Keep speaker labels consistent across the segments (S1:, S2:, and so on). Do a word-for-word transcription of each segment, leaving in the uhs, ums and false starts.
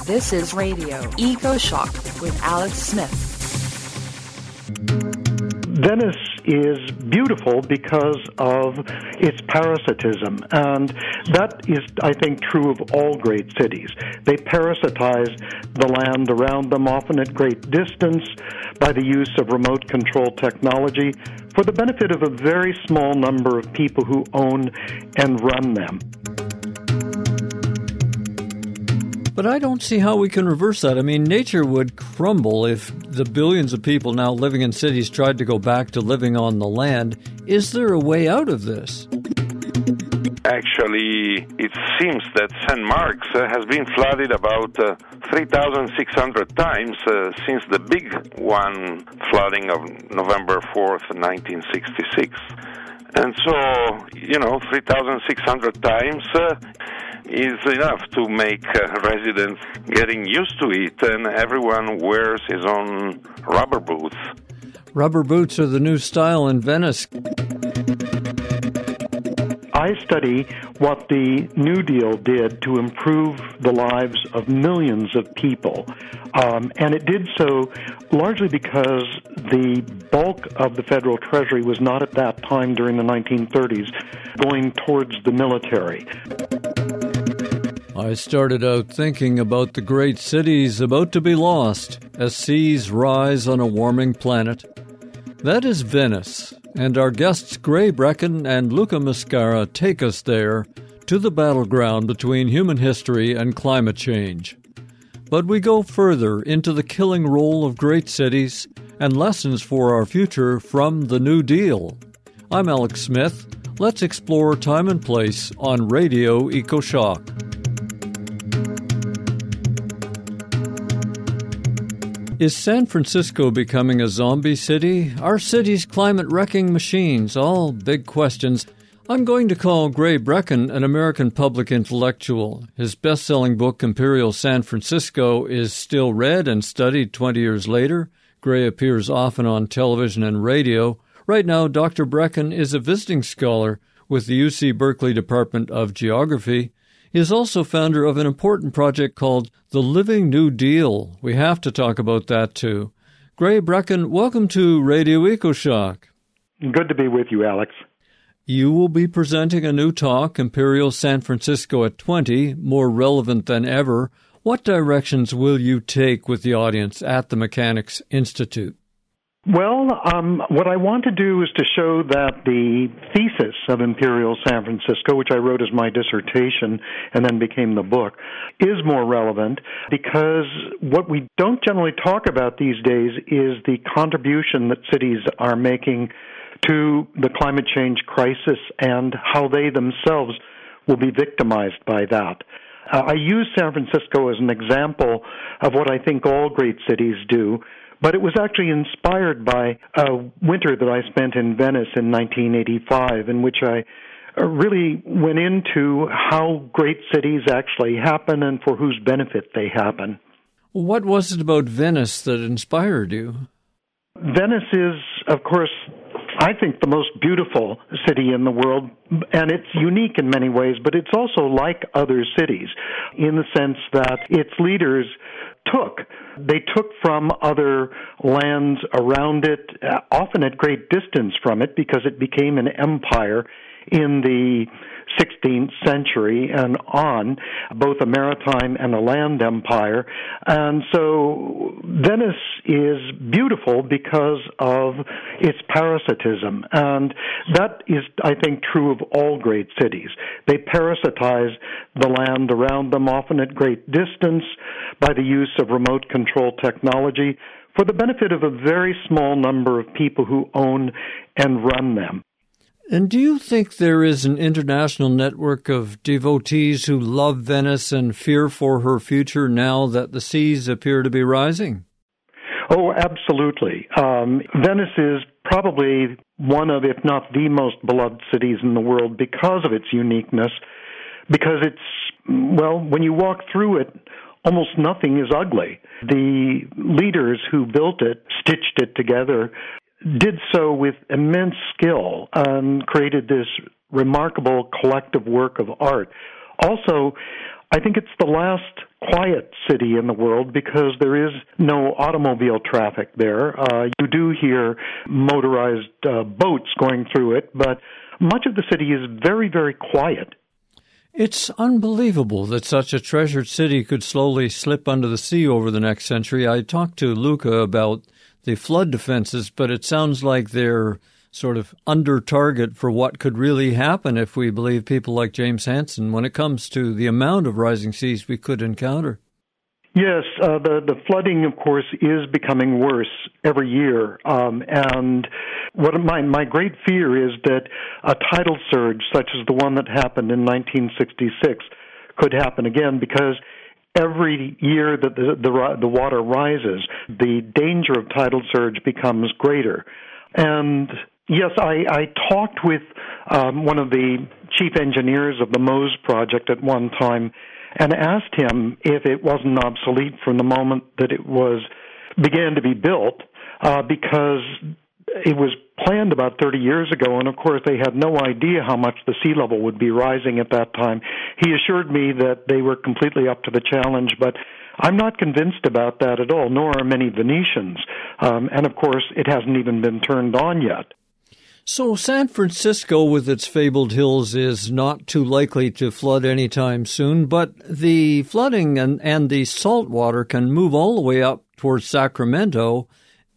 S1: This is Radio EcoShock with Alex Smith.
S2: Venice is beautiful because of its parasitism, and that is, I think, true of all great cities. They parasitize the land around them, often at great distance, by the use of remote control technology for the benefit of a very small number of people who own and run them.
S3: But I don't see how we can reverse that. I mean, nature would crumble if the billions of people now living in cities tried to go back to living on the land. Is there a way out of this?
S4: Actually, it seems that Saint Mark's uh, has been flooded about uh, three thousand six hundred times uh, since the big one flooding of November fourth, nineteen sixty-six. And so, you know, three thousand six hundred times uh, is enough to make uh, residents getting used to it, and everyone wears his own rubber boots.
S3: Rubber boots are the new style in Venice.
S2: I study what the New Deal did to improve the lives of millions of people, um, and it did so largely because the bulk of the federal treasury was not at that time during the nineteen thirties going towards the military.
S3: I started out thinking about the great cities about to be lost as seas rise on a warming planet. That is Venice, and our guests Gray Breckin and Luca Mascara take us there to the battleground between human history and climate change. But we go further into the killing role of great cities and lessons for our future from the New Deal. I'm Alex Smith. Let's explore time and place on Radio EcoShock. Is San Francisco becoming a zombie city? Are cities climate wrecking machines? All big questions. I'm going to call Gray Breckin an American public intellectual. His best-selling book, Imperial San Francisco, is still read and studied twenty years later. Gray appears often on television and radio. Right now, Doctor Breckin is a visiting scholar with the U C Berkeley Department of Geography. He is also founder of an important project called The Living New Deal. We have to talk about that, too. Gray Breckin, welcome to Radio EcoShock.
S2: Good to be with you, Alex.
S3: You will be presenting a new talk, Imperial San Francisco at twenty, more relevant than ever. What directions will you take with the audience at the Mechanics Institute?
S2: Well, um, what I want to do is to show that the thesis of Imperial San Francisco, which I wrote as my dissertation and then became the book, is more relevant because what we don't generally talk about these days is the contribution that cities are making to the climate change crisis and how they themselves will be victimized by that. Uh, I use San Francisco as an example of what I think all great cities do, but it was actually inspired by a winter that I spent in Venice in nineteen eighty-five, in which I really went into how great cities actually happen and for whose benefit they happen.
S3: What was it about Venice that inspired you?
S2: Venice is, of course, I think the most beautiful city in the world, and it's unique in many ways, but it's also like other cities in the sense that its leaders took. They took from other lands around it, uh, often at great distance from it, because it became an empire in the sixteenth century and on, both a maritime and a land empire. And so Venice is beautiful because of its parasitism. And that is, I think, true of all great cities. They parasitize the land around them, often at great distance, by the use of remote control technology for the benefit of a very small number of people who own and run them.
S3: And do you think there is an international network of devotees who love Venice and fear for her future now that the seas appear to be rising?
S2: Oh, absolutely. Um, Venice is probably one of, if not the most beloved cities in the world because of its uniqueness, because it's, well, when you walk through it, almost nothing is ugly. The leaders who built it, stitched it together, did so with immense skill and created this remarkable collective work of art. Also, I think it's the last quiet city in the world because there is no automobile traffic there. Uh, you do hear motorized uh, boats going through it, but much of the city is very, very quiet.
S3: It's unbelievable that such a treasured city could slowly slip under the sea over the next century. I talked to Luca about the flood defenses, but it sounds like they're sort of under target for what could really happen if we believe people like James Hansen when it comes to the amount of rising seas we could encounter.
S2: Yes, uh, the, the flooding, of course, is becoming worse every year. Um, and what my, my great fear is that a tidal surge such as the one that happened in nineteen sixty-six could happen again, because every year that the, the, the water rises, the danger of tidal surge becomes greater. And yes, I, I talked with um, one of the chief engineers of the MOSE project at one time and asked him if it wasn't obsolete from the moment that it was began to be built, uh, because it was planned about thirty years ago, and of course they had no idea how much the sea level would be rising at that time. He assured me that they were completely up to the challenge, but I'm not convinced about that at all, nor are many Venetians. Um, and of course, it hasn't even been turned on yet.
S3: So San Francisco, with its fabled hills, is not too likely to flood anytime soon, but the flooding and, and the salt water can move all the way up towards Sacramento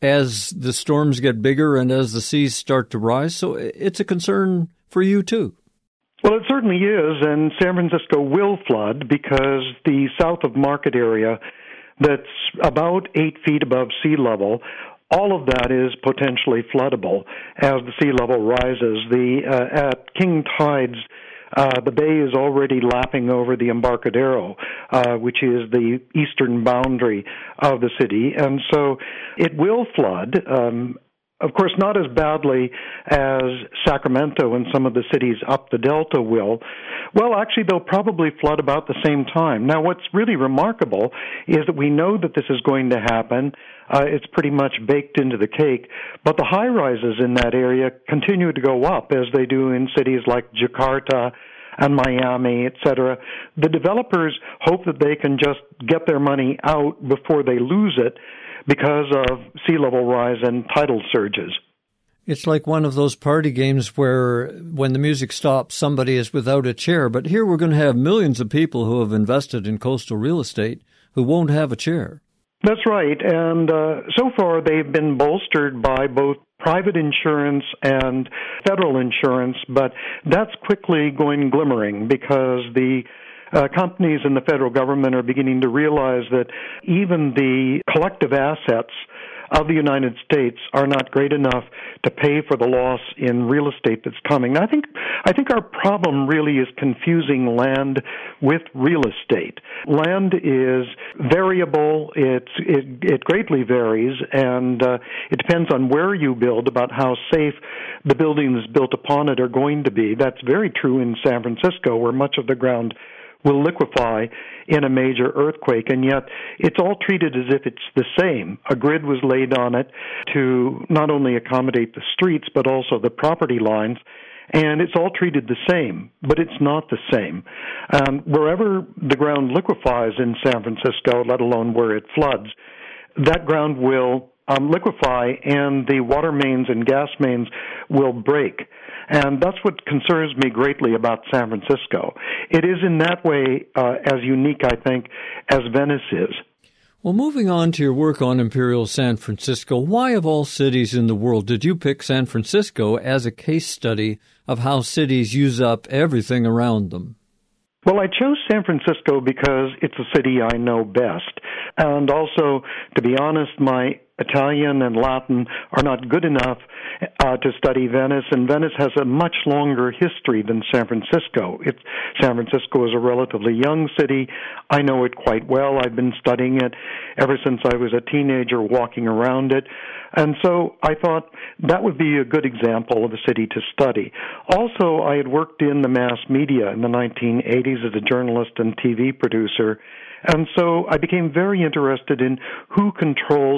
S3: as the storms get bigger and as the seas start to rise. So it's a concern for you, too.
S2: Well, it certainly is, and San Francisco will flood because the south of Market area that's about eight feet above sea level, all of that is potentially floodable as the sea level rises. The uh, at king tides, uh, the bay is already lapping over the Embarcadero, uh, which is the eastern boundary of the city, and so it will flood. Um, Of course, not as badly as Sacramento and some of the cities up the Delta will. Well, actually, they'll probably flood about the same time. Now, what's really remarkable is that we know that this is going to happen. Uh, it's pretty much baked into the cake. But the high-rises in that area continue to go up, as they do in cities like Jakarta and Miami, et cetera. The developers hope that they can just get their money out before they lose it, because of sea level rise and tidal surges.
S3: It's like one of those party games where when the music stops, somebody is without a chair. But here we're going to have millions of people who have invested in coastal real estate who won't have a chair.
S2: That's right. And uh, so far they've been bolstered by both private insurance and federal insurance, but that's quickly going glimmering because the Uh, companies and the federal government are beginning to realize that even the collective assets of the United States are not great enough to pay for the loss in real estate that's coming. I think I think our problem really is confusing land with real estate. Land is variable. It's, it, it greatly varies, and uh, it depends on where you build about how safe the buildings built upon it are going to be. That's very true in San Francisco, where much of the ground will liquefy in a major earthquake, and yet it's all treated as if it's the same. A grid was laid on it to not only accommodate the streets, but also the property lines, and it's all treated the same, but it's not the same. Um, wherever the ground liquefies in San Francisco, let alone where it floods, that ground will um, liquefy, and the water mains and gas mains will break. And that's what concerns me greatly about San Francisco. It is in that way uh, as unique, I think, as Venice is.
S3: Well, moving on to your work on Imperial San Francisco, why of all cities in the world did you pick San Francisco as a case study of how cities use up everything around them?
S2: Well, I chose San Francisco because it's a city I know best. And also, to be honest, my Italian and Latin are not good enough uh, to study Venice, and Venice has a much longer history than San Francisco. It's, San Francisco is a relatively young city. I know it quite well. I've been studying it ever since I was a teenager, walking around it. And so I thought that would be a good example of a city to study. Also, I had worked in the mass media in the nineteen eighties as a journalist and T V producer, and so I became very interested in who controls the media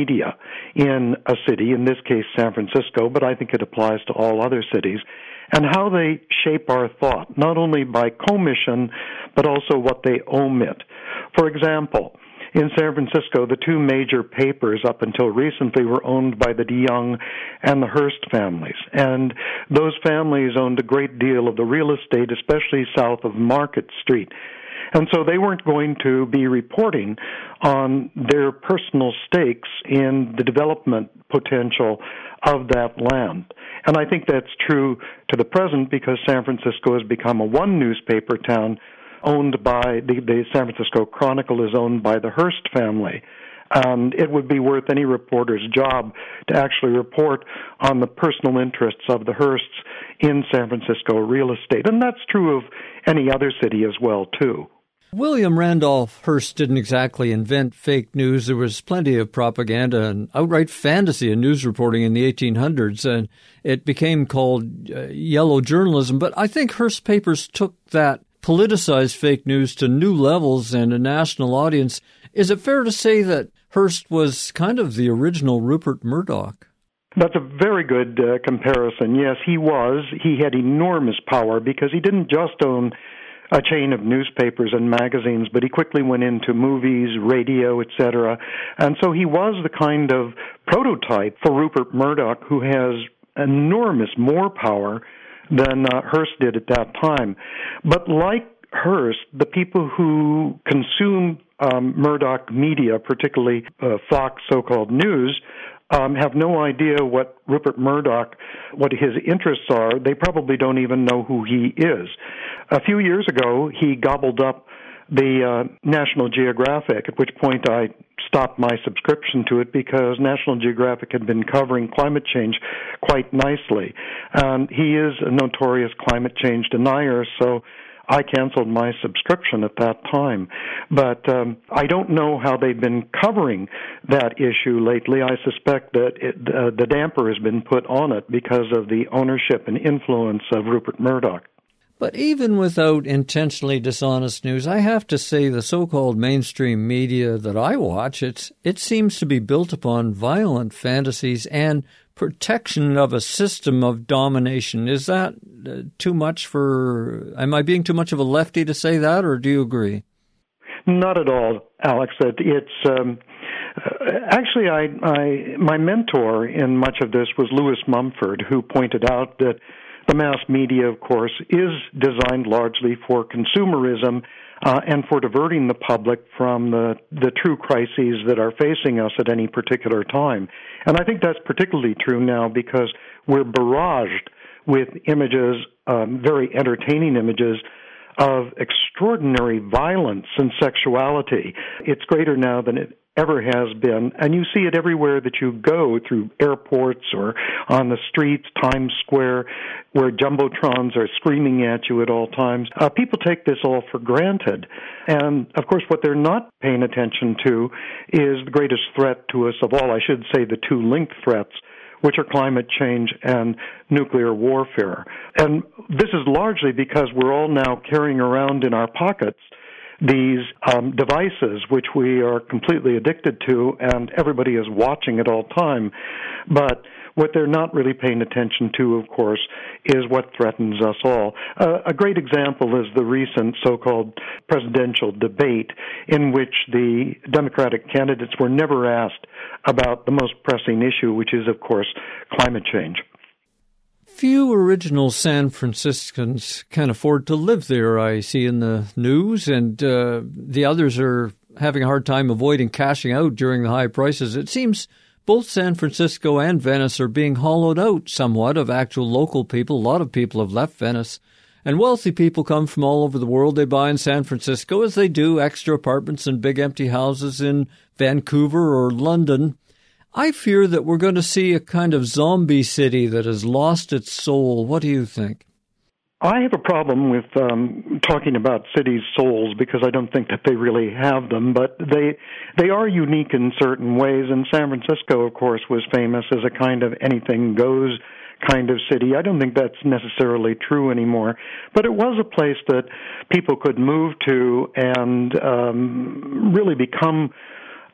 S2: media in a city, in this case San Francisco, but I think it applies to all other cities, and how they shape our thought, not only by commission, but also what they omit. For example, in San Francisco, the two major papers up until recently were owned by the DeYoung and the Hearst families. And those families owned a great deal of the real estate, especially south of Market Street. And so they weren't going to be reporting on their personal stakes in the development potential of that land. And I think that's true to the present because San Francisco has become a one newspaper town owned by, the, the San Francisco Chronicle is owned by the Hearst family. And it would be worth any reporter's job to actually report on the personal interests of the Hearsts in San Francisco real estate. And that's true of any other city as well, too.
S3: William Randolph Hearst didn't exactly invent fake news. There was plenty of propaganda and outright fantasy in news reporting in the eighteen hundreds, and it became called uh, yellow journalism. But I think Hearst papers took that politicized fake news to new levels and a national audience. Is it fair to say that Hearst was kind of the original Rupert Murdoch?
S2: That's a very good uh, comparison. Yes, he was. He had enormous power because he didn't just own a chain of newspapers and magazines, but he quickly went into movies, radio, et cetera. And so he was the kind of prototype for Rupert Murdoch, who has enormous more power than uh, Hearst did at that time. But like Hearst, the people who consume um, Murdoch media, particularly uh, Fox so-called news, Um, have no idea what Rupert Murdoch, what his interests are. They probably don't even know who he is. A few years ago, he gobbled up the uh, National Geographic, at which point I stopped my subscription to it because National Geographic had been covering climate change quite nicely. And he is a notorious climate change denier, so I canceled my subscription at that time. But um, I don't know how they've been covering that issue lately. I suspect that it, uh, the damper has been put on it because of the ownership and influence of Rupert Murdoch.
S3: But even without intentionally dishonest news, I have to say the so-called mainstream media that I watch, it's, it seems to be built upon violent fantasies and protection of a system of domination. Is that uh, too much for, am I being too much of a lefty to say that, or do you agree?
S2: Not at all, Alex. It's um, actually, I, I my mentor in much of this was Lewis Mumford, who pointed out that the mass media, of course, is designed largely for consumerism uh, and for diverting the public from the, the true crises that are facing us at any particular time. And I think that's particularly true now because we're barraged with images, um, very entertaining images, of extraordinary violence and sexuality. It's greater now than it ever has been, and you see it everywhere that you go, through airports or on the streets, Times Square, where jumbotrons are screaming at you at all times. Uh, people take this all for granted, and of course what they're not paying attention to is the greatest threat to us of all. I should say the two linked threats, which are climate change and nuclear warfare. And this is largely because we're all now carrying around in our pockets these um, devices which we are completely addicted to, and everybody is watching at all time. But what they're not really paying attention to, of course, is what threatens us all. Uh, a great example is the recent so-called presidential debate in which the Democratic candidates were never asked about the most pressing issue, which is, of course, climate change.
S3: Few original San Franciscans can afford to live there, I see in the news, and uh, the others are having a hard time avoiding cashing out during the high prices. It seems both San Francisco and Venice are being hollowed out somewhat of actual local people. A lot of people have left Venice, and wealthy people come from all over the world. They buy in San Francisco as they do extra apartments and big empty houses in Vancouver or London. I fear that we're going to see a kind of zombie city that has lost its soul. What do you think?
S2: I have a problem with um, talking about cities' souls because I don't think that they really have them, but they they are unique in certain ways. And San Francisco, of course, was famous as a kind of anything-goes kind of city. I don't think that's necessarily true anymore, but it was a place that people could move to and um, really become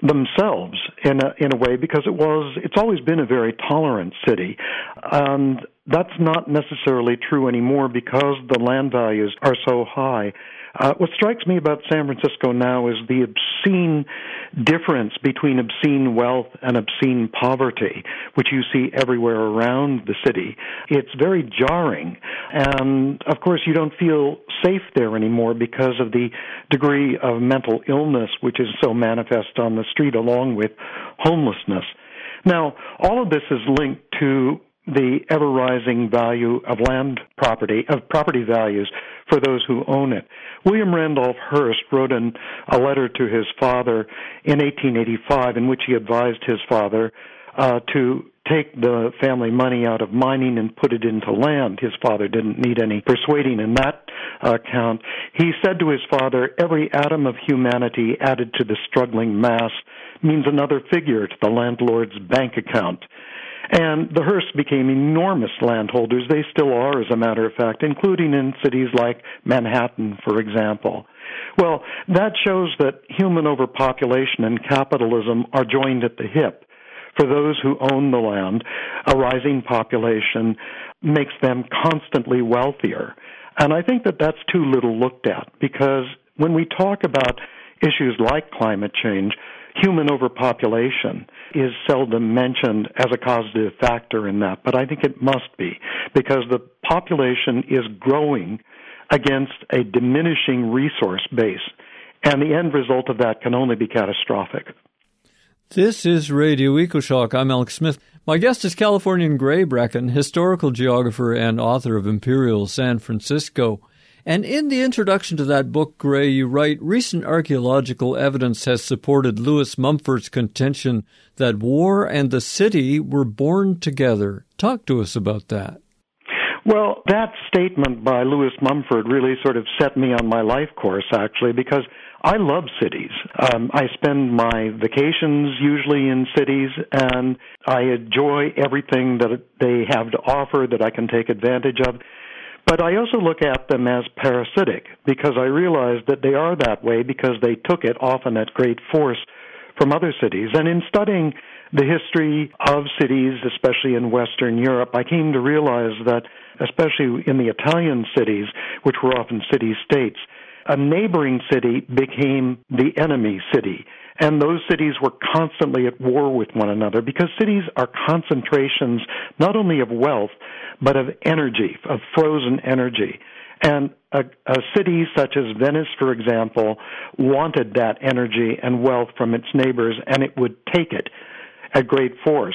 S2: themselves in a, in a way, because it was, it's always been a very tolerant city. And that's not necessarily true anymore because the land values are so high. Uh, what strikes me about San Francisco now is the obscene difference between obscene wealth and obscene poverty, which you see everywhere around the city. It's very jarring. And, of course, you don't feel safe there anymore because of the degree of mental illness, which is so manifest on the street, along with homelessness. Now, all of this is linked to the ever-rising value of land property, of property values for those who own it. William Randolph Hearst wrote an, a letter to his father in eighteen eighty-five in which he advised his father uh, to take the family money out of mining and put it into land. His father didn't need any persuading in that uh, count. He said to his father, "Every atom of humanity added to the struggling mass means another figure to the landlord's bank account." And the Hearsts became enormous landholders. They still are, as a matter of fact, including in cities like Manhattan, for example. Well, that shows that human overpopulation and capitalism are joined at the hip. For those who own the land, a rising population makes them constantly wealthier. And I think that that's too little looked at, because when we talk about issues like climate change, human overpopulation is seldom mentioned as a causative factor in that, but I think it must be, because the population is growing against a diminishing resource base, and the end result of that can only be catastrophic.
S3: This is Radio EcoShock. I'm Alex Smith. My guest is Californian Gray Breckan, historical geographer and author of Imperial San Francisco. And in the introduction to that book, Gray, you write, recent archaeological evidence has supported Lewis Mumford's contention that war and the city were born together. Talk to us about that.
S2: Well, that statement by Lewis Mumford really sort of set me on my life course, actually, because I love cities. Um, I spend my vacations usually in cities, and I enjoy everything that they have to offer that I can take advantage of. But I also look at them as parasitic, because I realize that they are that way because they took it often at great force from other cities. And in studying the history of cities, especially in Western Europe, I came to realize that, especially in the Italian cities, which were often city-states, a neighboring city became the enemy city. And those cities were constantly at war with one another, because cities are concentrations not only of wealth, but of energy, of frozen energy. And a, a city such as Venice, for example, wanted that energy and wealth from its neighbors, and it would take it at great force.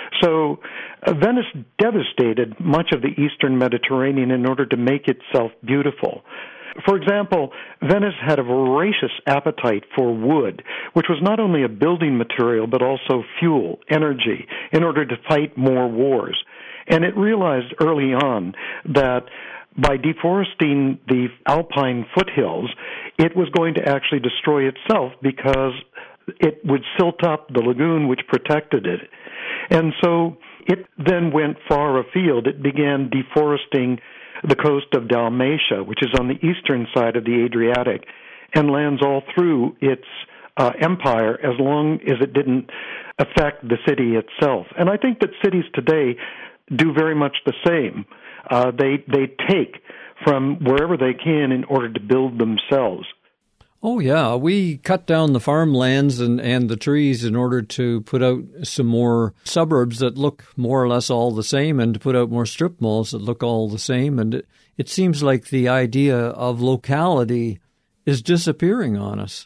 S2: So uh, Venice devastated much of the eastern Mediterranean in order to make itself beautiful. For example, Venice had a voracious appetite for wood, which was not only a building material, but also fuel, energy, in order to fight more wars. And it realized early on that by deforesting the alpine foothills, it was going to actually destroy itself, because it would silt up the lagoon which protected it. And so it then went far afield. It began deforesting the coast of Dalmatia, which is on the eastern side of the Adriatic, and lands all through its uh, empire, as long as it didn't affect the city itself. And I think that cities today do very much the same. Uh, they they take from wherever they can in order to build themselves.
S3: Oh, yeah. We cut down the farmlands and, and the trees in order to put out some more suburbs that look more or less all the same, and to put out more strip malls that look all the same. And it, it seems like the idea of locality is disappearing on us.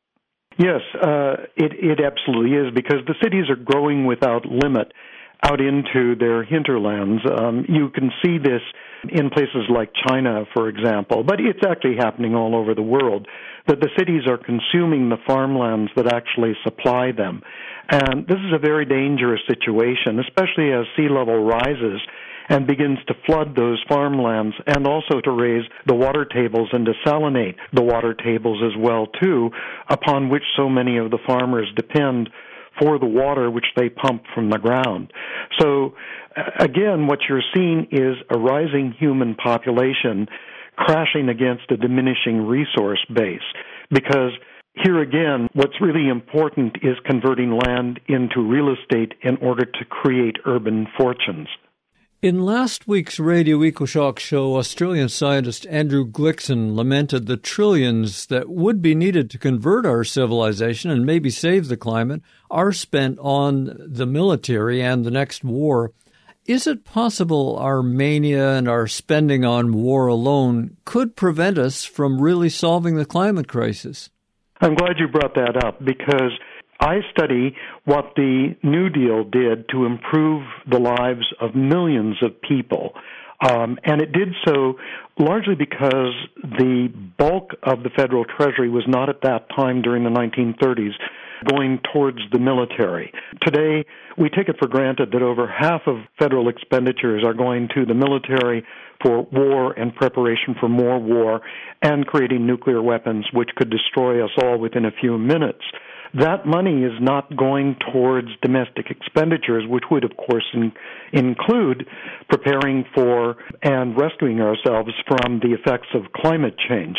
S2: Yes, uh, it, it absolutely is, because the cities are growing without limit out into their hinterlands. Um, you can see this in places like China, for example, but it's actually happening all over the world, that the cities are consuming the farmlands that actually supply them. And this is a very dangerous situation, especially as sea level rises and begins to flood those farmlands, and also to raise the water tables and desalinate the water tables as well, too, upon which so many of the farmers depend for the water which they pump from the ground. So, again, what you're seeing is a rising human population crashing against a diminishing resource base, because here again, what's really important is converting land into real estate in order to create urban fortunes.
S3: In last week's Radio EcoShock show, Australian scientist Andrew Glickson lamented the trillions that would be needed to convert our civilization and maybe save the climate are spent on the military and the next war. Is it possible our mania and our spending on war alone could prevent us from really solving the climate crisis?
S2: I'm glad you brought that up because I study what the New Deal did to improve the lives of millions of people. Um, and it did so largely because the bulk of the federal treasury was not at that time during the nineteen thirties going towards the military. Today, we take it for granted that over half of federal expenditures are going to the military for war and preparation for more war and creating nuclear weapons which could destroy us all within a few minutes. That money is not going towards domestic expenditures, which would, of course, in, include preparing for and rescuing ourselves from the effects of climate change.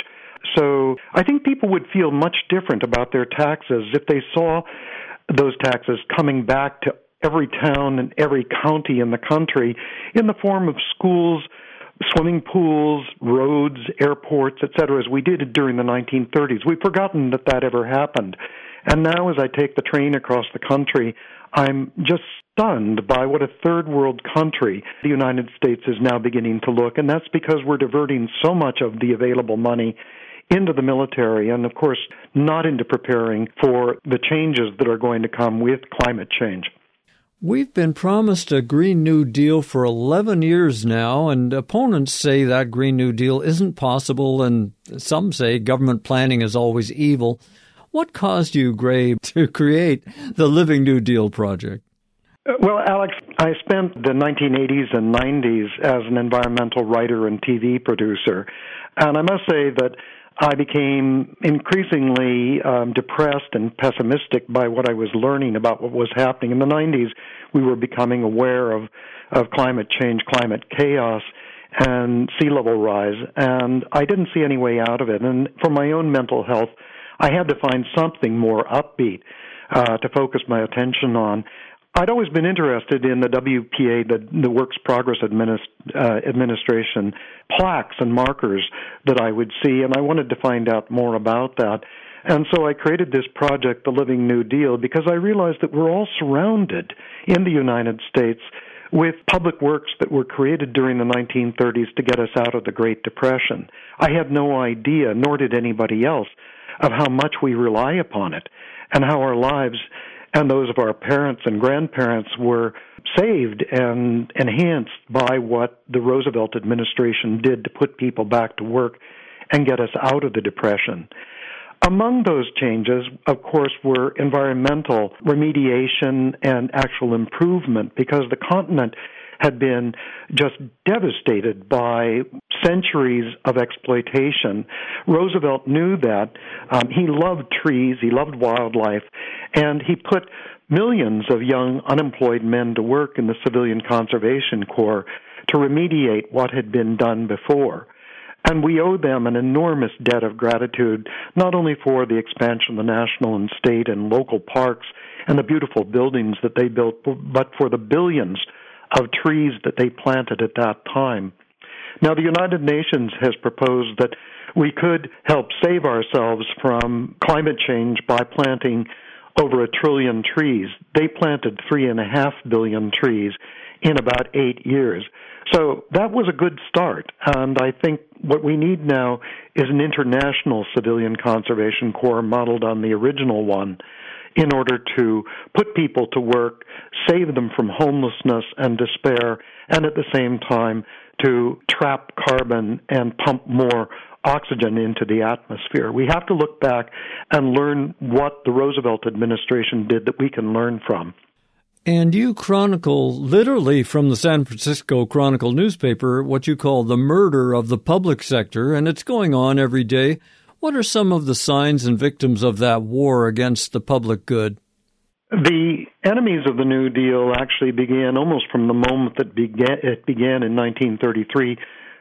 S2: So I think people would feel much different about their taxes if they saw those taxes coming back to every town and every county in the country in the form of schools, swimming pools, roads, airports, et cetera, as we did during the nineteen thirties. We've forgotten that that ever happened. And now as I take the train across the country, I'm just stunned by what a third world country the United States is now beginning to look, and that's because we're diverting so much of the available money into the military and, of course, not into preparing for the changes that are going to come with climate change.
S3: We've been promised a Green New Deal for eleven years now, and opponents say that Green New Deal isn't possible, and some say government planning is always evil. What caused you, Gray, to create the Living New Deal project?
S2: Well, Alex, I spent the nineteen eighties and nineties as an environmental writer and T V producer, and I must say that I became increasingly um, depressed and pessimistic by what I was learning about what was happening. In the nineties, we were becoming aware of, of climate change, climate chaos, and sea level rise, and I didn't see any way out of it. And for my own mental health, I had to find something more upbeat uh, to focus my attention on. I'd always been interested in the W P A, the, the Works Progress Administ- uh, Administration, plaques and markers that I would see, and I wanted to find out more about that. And so I created this project, the Living New Deal, because I realized that we're all surrounded in the United States with public works that were created during the nineteen thirties to get us out of the Great Depression. I had no idea, nor did anybody else, of how much we rely upon it and how our lives and those of our parents and grandparents were saved and enhanced by what the Roosevelt administration did to put people back to work and get us out of the Depression. Among those changes, of course, were environmental remediation and actual improvement because the continent had been just devastated by centuries of exploitation. Roosevelt knew that. Um, he loved trees, he loved wildlife, and he put millions of young unemployed men to work in the Civilian Conservation Corps to remediate what had been done before. And we owe them an enormous debt of gratitude, not only for the expansion of the national and state and local parks and the beautiful buildings that they built, but for the billions of trees that they planted at that time. Now, the United Nations has proposed that we could help save ourselves from climate change by planting over a trillion trees. They planted three and a half billion trees in about eight years. So that was a good start, and I think what we need now is an international civilian conservation corps modeled on the original one in order to put people to work, save them from homelessness and despair, and at the same time to trap carbon and pump more oxygen into the atmosphere. We have to look back and learn what the Roosevelt administration did that we can learn from.
S3: And you chronicle, literally from the San Francisco Chronicle newspaper, what you call the murder of the public sector, and it's going on every day. What are some of the signs and victims of that war against the public good?
S2: The enemies of the New Deal actually began almost from the moment that began, it began in nineteen thirty-three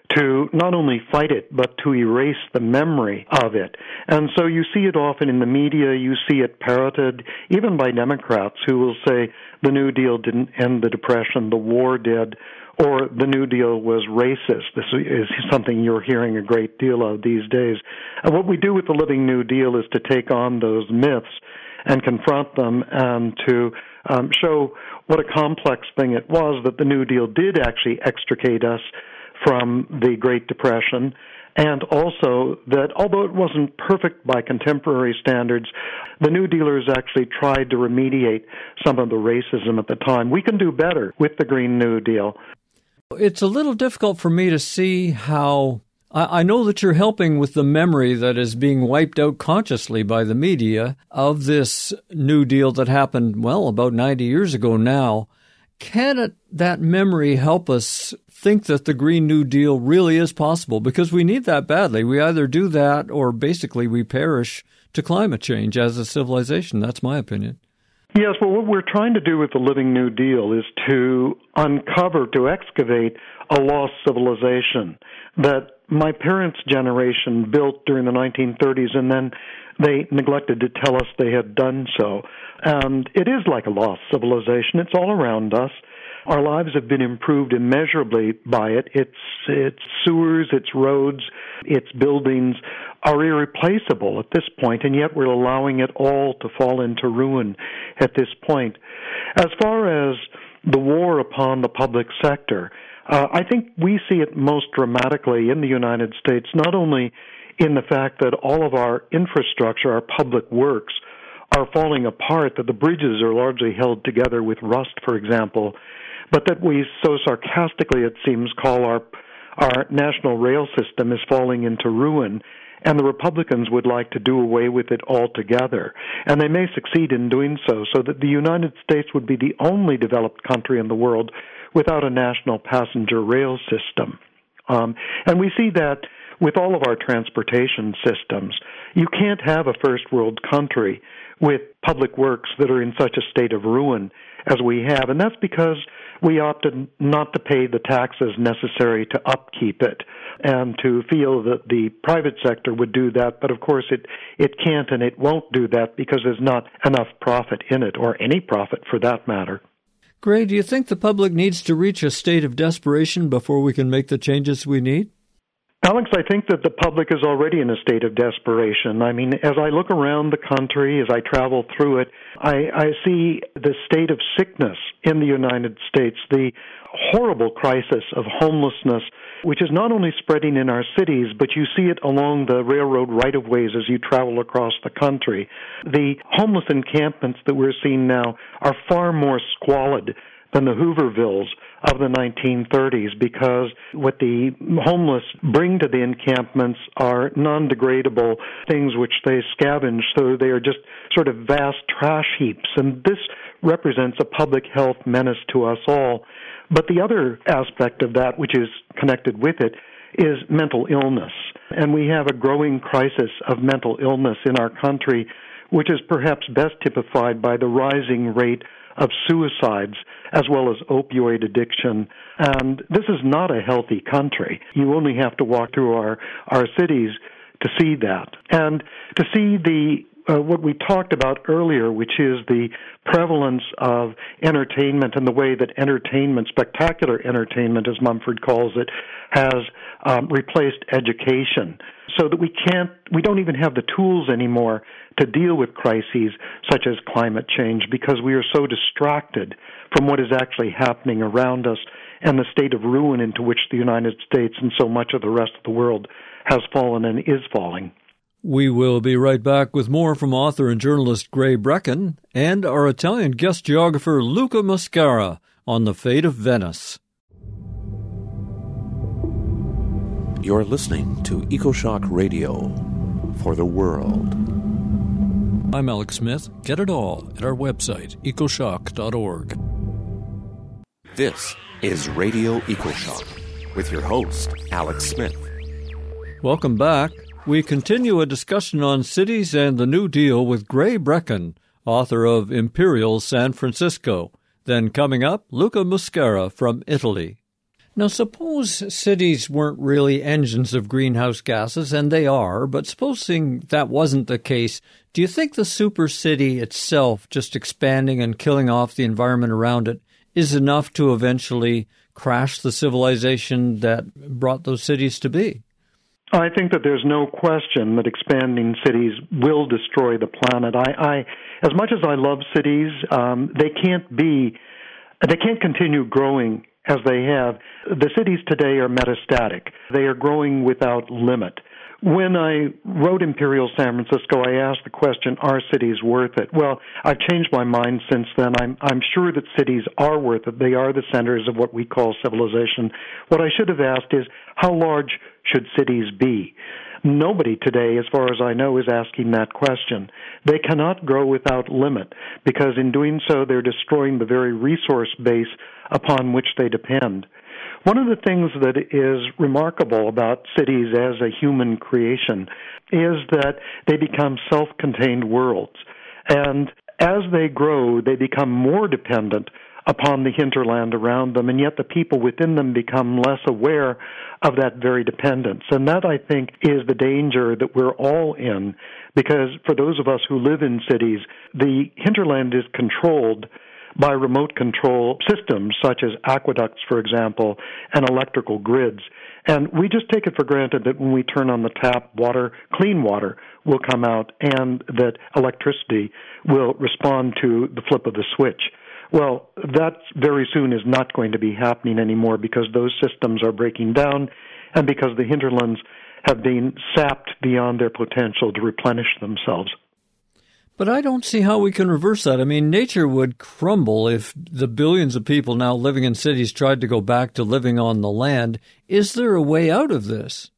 S2: to not only fight it, but to erase the memory of it. And so you see it often in the media, you see it parroted, even by Democrats who will say the New Deal didn't end the Depression, the war did, or the New Deal was racist. This is something you're hearing a great deal of these days. And what we do with the Living New Deal is to take on those myths and confront them and to um, show what a complex thing it was that the New Deal did actually extricate us from the Great Depression, and also that although it wasn't perfect by contemporary standards, the New Dealers actually tried to remediate some of the racism at the time. We can do better with the Green New Deal.
S3: It's a little difficult for me to see how... I know that you're helping with the memory that is being wiped out consciously by the media of this New Deal that happened, well, about ninety years ago now. Can it, that memory help us think that the Green New Deal really is possible? Because we need that badly. We either do that or basically we perish to climate change as a civilization. That's my opinion.
S2: Yes, well, what we're trying to do with the Living New Deal is to uncover, to excavate a lost civilization that my parents' generation built during the nineteen thirties, and then they neglected to tell us they had done so. And it is like a lost civilization. It's all around us. Our lives have been improved immeasurably by it. Its its sewers, its roads, its buildings are irreplaceable at this point, and yet we're allowing it all to fall into ruin at this point. As far as the war upon the public sector, uh, I think we see it most dramatically in the United States, not only in the fact that all of our infrastructure, our public works, are falling apart, that the bridges are largely held together with rust, for example, but that we so sarcastically, it seems, call our our national rail system is falling into ruin, and the Republicans would like to do away with it altogether. And they may succeed in doing so, so that the United States would be the only developed country in the world without a national passenger rail system. Um, and we see that with all of our transportation systems. You can't have a first world country with public works that are in such a state of ruin as we have, and that's because we opted not to pay the taxes necessary to upkeep it and to feel that the private sector would do that, but of course it, it can't and it won't do that because there's not enough profit in it, or any profit for that matter.
S3: Gray, do you think the public needs to reach a state of desperation before we can make the changes we need?
S2: Alex, I think that the public is already in a state of desperation. I mean, as I look around the country, as I travel through it, I, I see the state of sickness in the United States, the horrible crisis of homelessness, which is not only spreading in our cities, but you see it along the railroad right-of-ways as you travel across the country. The homeless encampments that we're seeing now are far more squalid than the Hoovervilles of the nineteen thirties, because what the homeless bring to the encampments are non-degradable things which they scavenge, so they are just sort of vast trash heaps, and this represents a public health menace to us all. But the other aspect of that, which is connected with it, is mental illness, and we have a growing crisis of mental illness in our country, which is perhaps best typified by the rising rate of suicides as well as opioid addiction. And this is not a healthy country. You only have to walk through our, our cities to see that. And to see the uh, what we talked about earlier, which is the prevalence of entertainment and the way that entertainment, spectacular entertainment, as Mumford calls it, has um, replaced education, so that we can't, we don't even have the tools anymore to deal with crises such as climate change, because we are so distracted from what is actually happening around us and the state of ruin into which the United States and so much of the rest of the world has fallen and is falling.
S3: We will be right back with more from author and journalist Gray Breckan and our Italian guest geographer Luca Muscara on the fate of Venice.
S5: You're listening to EcoShock Radio for the world.
S3: I'm Alex Smith. Get it all at our website, ecoshock dot org.
S5: This is Radio EcoShock with your host, Alex Smith.
S3: Welcome back. We continue a discussion on cities and the New Deal with Gray Breckan, author of Imperial San Francisco. Then coming up, Luca Muscara from Italy. Now, suppose cities weren't really engines of greenhouse gases, and they are, but supposing that wasn't the case, do you think the super city itself, just expanding and killing off the environment around it, is enough to eventually crash the civilization that brought those cities to be?
S2: I think that there's no question that expanding cities will destroy the planet. I, I as much as I love cities, um, they can't be, they can't continue growing as they have. The cities today are metastatic. They are growing without limit. When I wrote Imperial San Francisco, I asked the question, are cities worth it? Well, I've changed my mind since then. I'm, I'm sure that cities are worth it. They are the centers of what we call civilization. What I should have asked is, how large should cities be? Nobody today, as far as I know, is asking that question. They cannot grow without limit, because in doing so, they're destroying the very resource base upon which they depend. One of the things that is remarkable about cities as a human creation is that they become self-contained worlds. And as they grow, they become more dependent upon the hinterland around them, and yet the people within them become less aware of that very dependence. And that, I think, is the danger that we're all in, because for those of us who live in cities, the hinterland is controlled by remote control systems such as aqueducts, for example, and electrical grids. And we just take it for granted that when we turn on the tap, water, clean water, will come out, and that electricity will respond to the flip of the switch. Well, that very soon is not going to be happening anymore, because those systems are breaking down and because the hinterlands have been sapped beyond their potential to replenish themselves.
S3: But I don't see how we can reverse that. I mean, nature would crumble if the billions of people now living in cities tried to go back to living on the land. Is there a way out of this?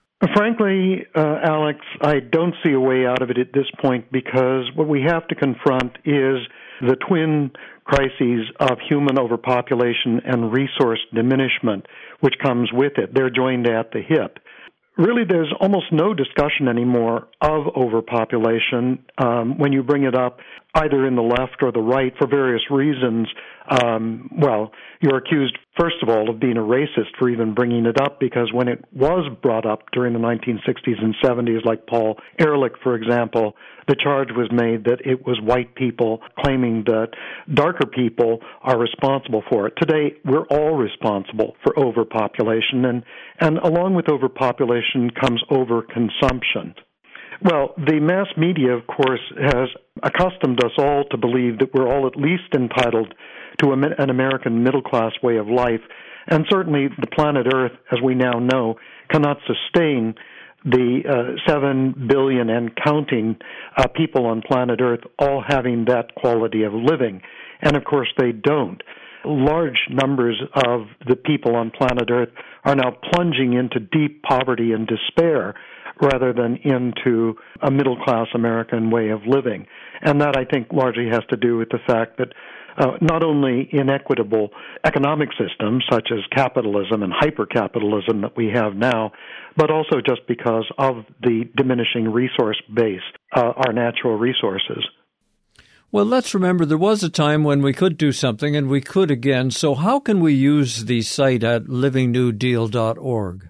S2: Frankly, uh, Alex, I don't see a way out of it at this point, because what we have to confront is the twin crises of human overpopulation and resource diminishment, which comes with it. They're joined at the hip. Really, there's almost no discussion anymore of overpopulation um, when you bring it up, either in the left or the right, for various reasons. Um, well, you're accused, first of all, of being a racist for even bringing it up, because when it was brought up during the nineteen sixties and seventies, like Paul Ehrlich, for example, the charge was made that it was white people claiming that darker people are responsible for it. Today, we're all responsible for overpopulation, and, and along with overpopulation comes overconsumption. Well, the mass media, of course, has accustomed us all to believe that we're all at least entitled to a, an American middle-class way of life, and certainly the planet Earth, as we now know, cannot sustain the uh, seven billion and counting uh, people on planet Earth all having that quality of living. And, of course, they don't. Large numbers of the people on planet Earth are now plunging into deep poverty and despair rather than into a middle-class American way of living. And that, I think, largely has to do with the fact that uh, not only inequitable economic systems such as capitalism and hyper-capitalism that we have now, but also just because of the diminishing resource base, uh, our natural resources.
S3: Well, let's remember there was a time when we could do something, and we could again. So how can we use the site at living new deal dot org?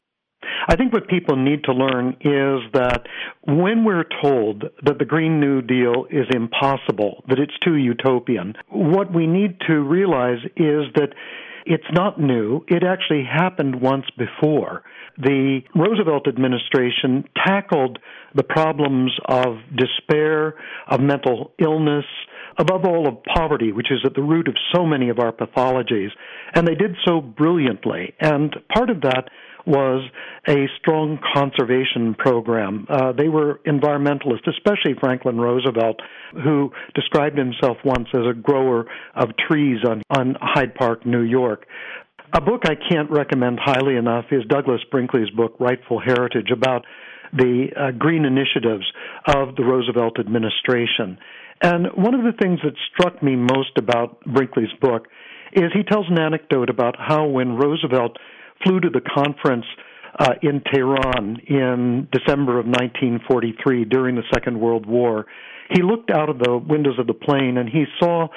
S2: I think what people need to learn is that when we're told that the Green New Deal is impossible, that it's too utopian, what we need to realize is that it's not new. It actually happened once before. The Roosevelt administration tackled the problems of despair, of mental illness, above all of poverty, which is at the root of so many of our pathologies. And they did so brilliantly. And part of that was a strong conservation program. Uh, they were environmentalists, especially Franklin Roosevelt, who described himself once as a grower of trees on, on Hyde Park, New York. A book I can't recommend highly enough is Douglas Brinkley's book, Rightful Heritage, about the uh, green initiatives of the Roosevelt administration. And one of the things that struck me most about Brinkley's book is he tells an anecdote about how when Roosevelt flew to the conference uh, in Tehran in December of nineteen forty-three during the Second World War, he looked out of the windows of the plane and he saw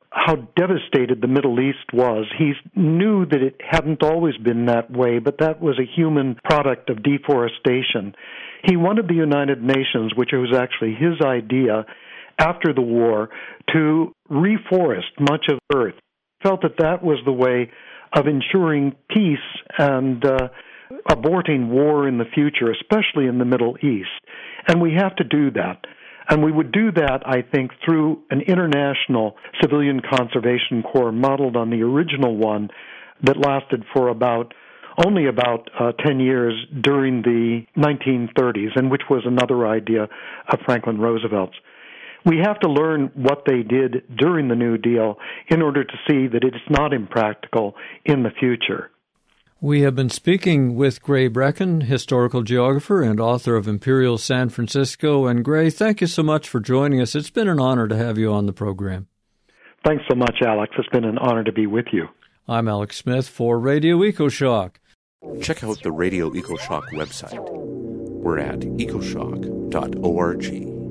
S2: how devastated the Middle East was. He knew that it hadn't always been that way, but that was a human product of deforestation. He wanted the United Nations, which was actually his idea after the war, to reforest much of Earth. He felt that that was the way of ensuring peace and uh, aborting war in the future, especially in the Middle East. And we have to do that. And we would do that, I think, through an international civilian conservation corps modeled on the original one that lasted for about only about uh, ten years during the nineteen thirties, and which was another idea of Franklin Roosevelt's. We have to learn what they did during the New Deal in order to see that it's not impractical in the future.
S3: We have been speaking with Gray Breckin, historical geographer and author of Imperial San Francisco. And Gray, thank you so much for joining us. It's been an honor to have you on the program.
S2: Thanks so much, Alex. It's been an honor to be with you.
S3: I'm Alex Smith for Radio EcoShock.
S5: Check out the Radio EcoShock website. We're at ecoshock dot org.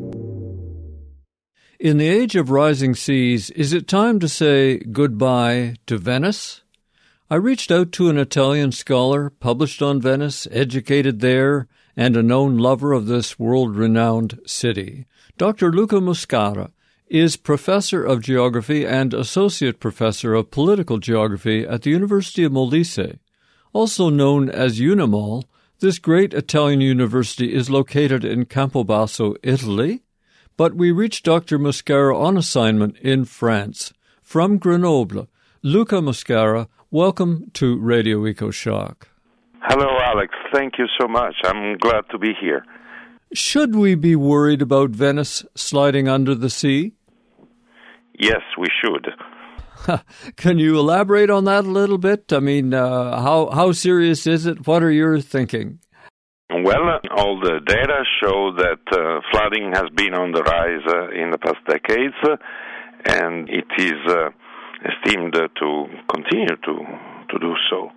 S3: In the age of rising seas, is it time to say goodbye to Venice? I reached out to an Italian scholar, published on Venice, educated there, and a known lover of this world-renowned city. Doctor Luca Muscara is professor of geography and associate professor of political geography at the University of Molise. Also known as UNIMOL, this great Italian university is located in Campobasso, Italy, but we reached Doctor Muscara on assignment in France. From Grenoble, Luca Muscara, welcome to Radio EcoShock.
S4: Hello, Alex. Thank you so much. I'm glad to be here.
S3: Should we be worried about Venice sliding under the sea?
S4: Yes, we should.
S3: Can you elaborate on that a little bit? I mean, uh, how, how serious is it? What are your thinking?
S4: Well, uh, all the data show that uh, flooding has been on the rise uh, in the past decades, uh, and it is uh, esteemed uh, to continue to, to do so.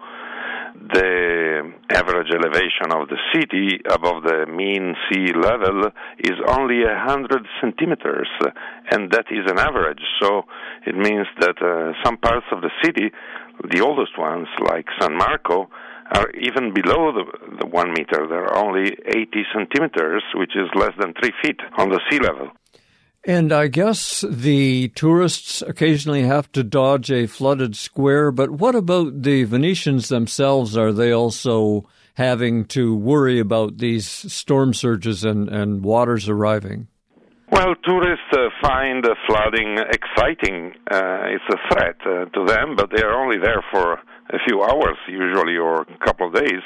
S4: The average elevation of the city above the mean sea level is only one hundred centimeters, and that is an average. So it means that uh, some parts of the city, the oldest ones, like San Marco, are even below the, the one meter. They're only eighty centimeters, which is less than three feet on the sea level.
S3: And I guess the tourists occasionally have to dodge a flooded square, but what about the Venetians themselves? Are they also having to worry about these storm surges and, and waters arriving?
S4: Well, tourists uh, find uh, flooding exciting. Uh, it's a threat uh, to them, but they're only there for a few hours usually, or a couple of days.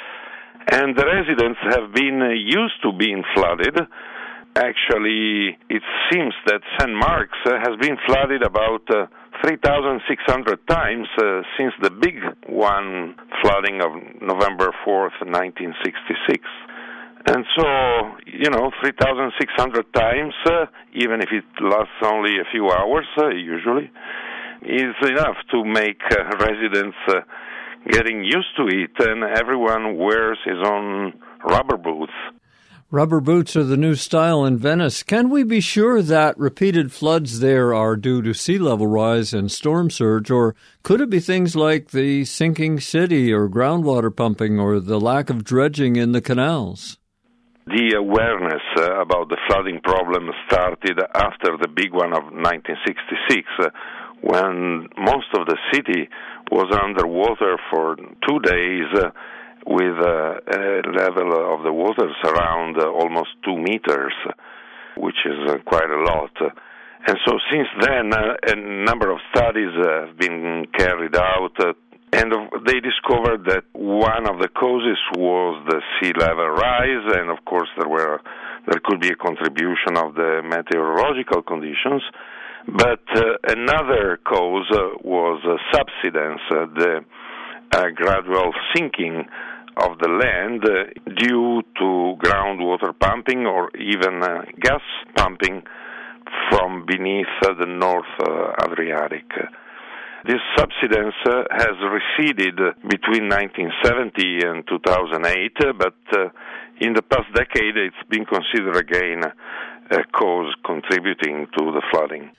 S4: And the residents have been uh, used to being flooded. Actually, it seems that Saint Mark's uh, has been flooded about uh, three thousand six hundred times uh, since the big one flooding of November fourth, nineteen sixty-six. And so, you know, three thousand six hundred times, uh, even if it lasts only a few hours, uh, usually, is enough to make uh, residents uh, getting used to it, and everyone wears his own rubber boots.
S3: Rubber boots are the new style in Venice. Can we be sure that repeated floods there are due to sea level rise and storm surge, or could it be things like the sinking city or groundwater pumping or the lack of dredging in the canals?
S4: The awareness uh, about the flooding problem started after the big one of nineteen sixty-six, uh, when most of the city was underwater for two days, uh, with uh, a level of the waters around uh, almost two meters, which is uh, quite a lot. And so since then, uh, a number of studies uh, have been carried out, uh, and they discovered that one of the causes was the sea level rise, and of course there were there could be a contribution of the meteorological conditions. But uh, another cause uh, was uh, subsidence, uh, the uh, gradual sinking of the land uh, due to groundwater pumping or even uh, gas pumping from beneath uh, the North uh, Adriatic. This subsidence uh, has receded between nineteen seventy and two thousand eight, uh, but uh, in the past decade it's been considered again a cause contributing to the flooding.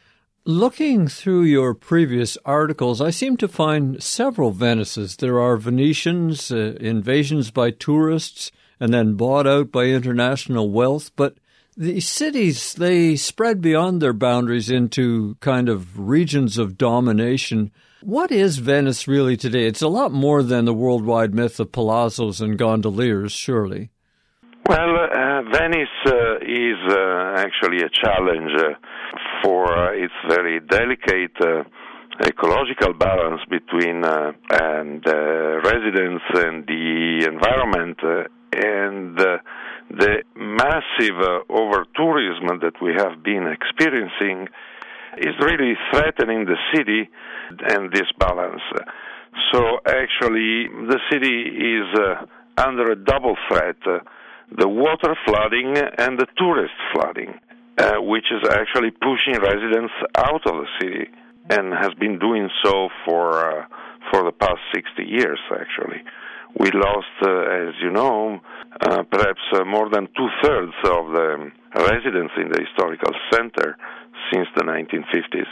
S3: Looking through your previous articles, I seem to find several Venices. There are Venetians, uh, invasions by tourists, and then bought out by international wealth. But the cities, they spread beyond their boundaries into kind of regions of domination. What is Venice really today? It's a lot more than the worldwide myth of palazzos and gondoliers, surely.
S4: Well, uh, Venice uh, is uh, actually a challenge uh, for uh, its very delicate uh, ecological balance between uh, and uh, residents and the environment, uh, and uh, the massive uh, over-tourism that we have been experiencing is really threatening the city and this balance. So actually, the city is uh, under a double threat. Uh, the water flooding and the tourist flooding, uh, which is actually pushing residents out of the city and has been doing so for uh, for the past sixty years, actually. We lost, uh, as you know, uh, perhaps uh, more than two-thirds of the residents in the historical center since the nineteen fifties.